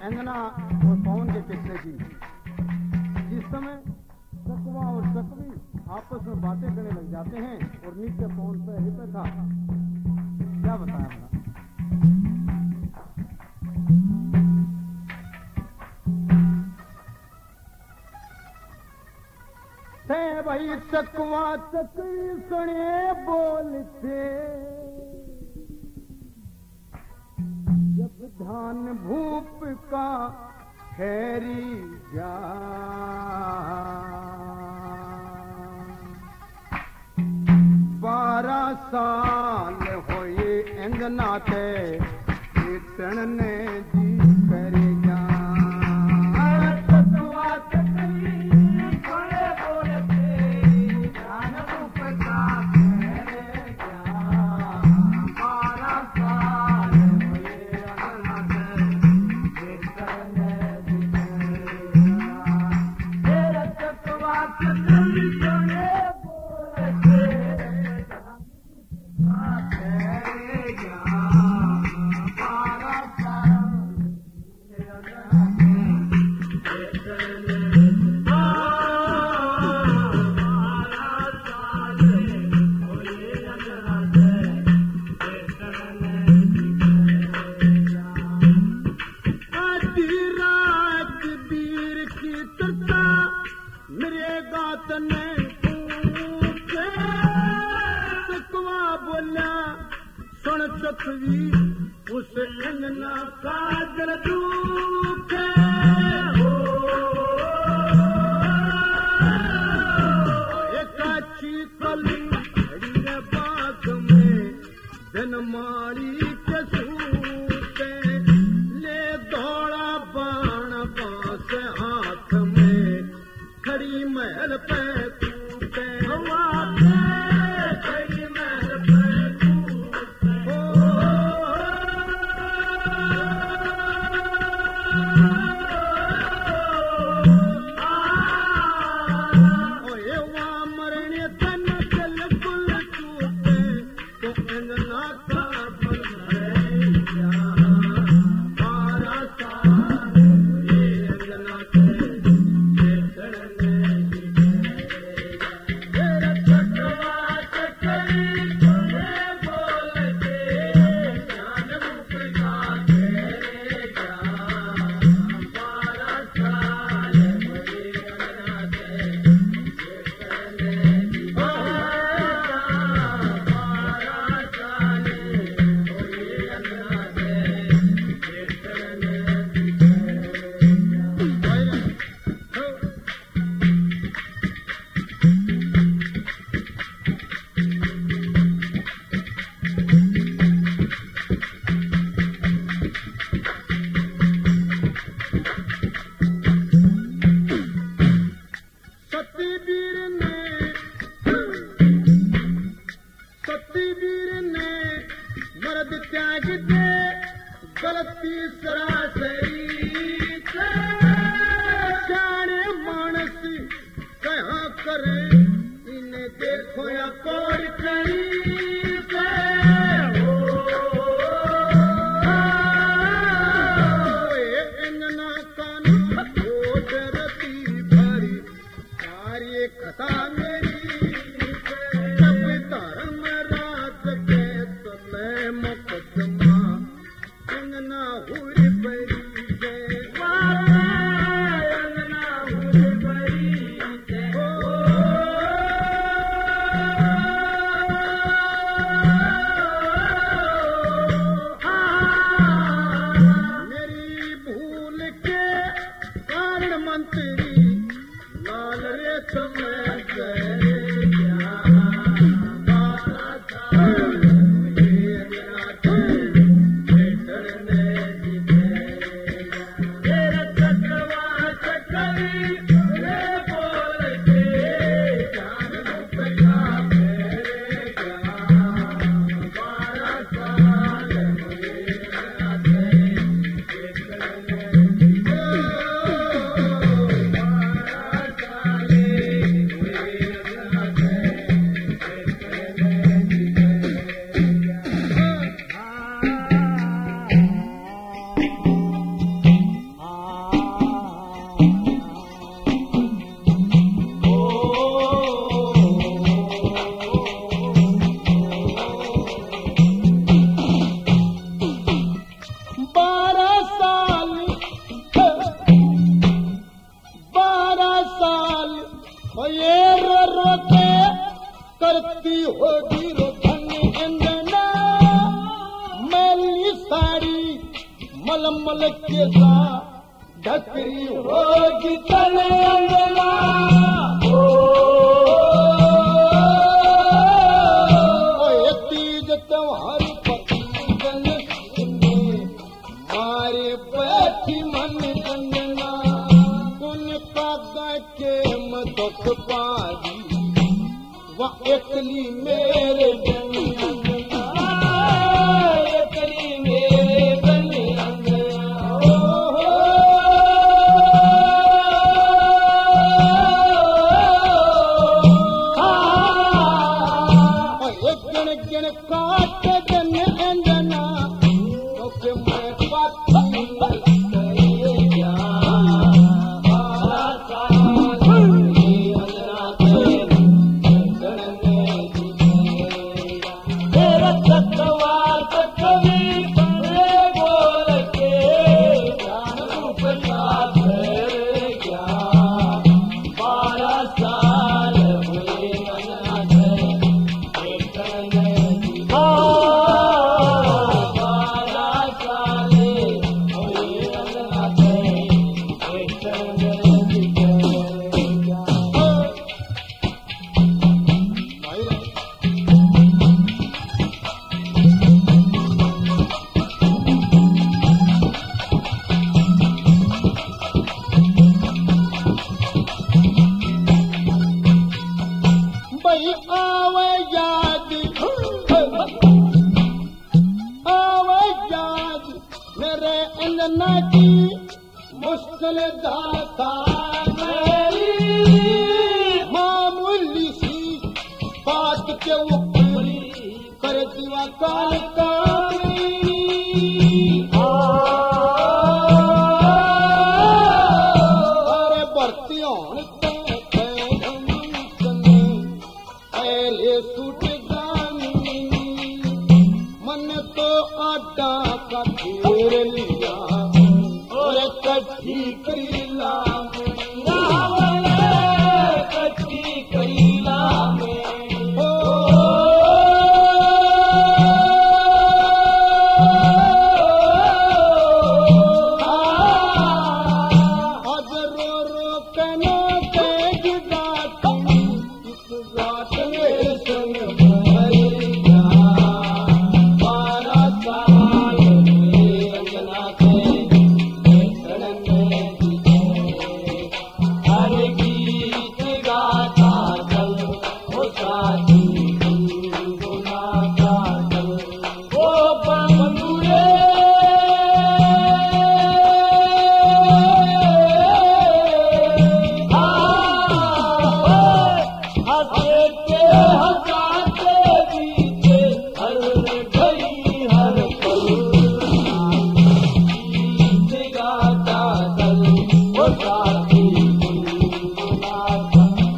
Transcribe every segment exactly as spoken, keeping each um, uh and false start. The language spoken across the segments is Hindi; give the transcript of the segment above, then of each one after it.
अंगना और पवन के किस्से की। जिस समय सकवा और सकवी आपस में बातें करने लग जाते हैं और नित्य पवन पे हित था, क्या बताया हमरा? ते भाई सकवा सकवी सुने बोलते, जब धान भूप का खैरी जा बारह साल होए अंगना ते कीर्तन ने जी करे जा। उस अंगना का दिल दुख हो, एक अच्छी कली खड़ी बाग में दिन मारी के सूते, ले दौड़ा बाण बांस हाथ में खड़ी महल पे कूटे। Yeah. बारह साल बारह साल हो ये रो रो के करती होगी रोधन अंजना मैली साड़ी मलमल के साथ ढकरी होगी तन अंजना तीज त्योहार पति मारे बैठी मन अंजना कुन का के मदद पारी वह एकली मेरे एकली मेरे गण काट जन अंजना तो के मैं पाती आवे याद आवे याद मेरे अंजना की मुश्किल दाता मेरी मामूली सी बात के ऊपर कर दीवा काल का अरे बढ़ती सूट मन तो आटा का घेर लिया और कच्ची करीला कच्ची करीला आज रो रो कनो के जुदा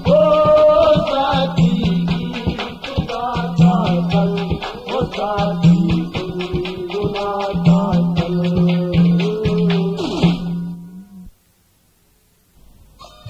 God.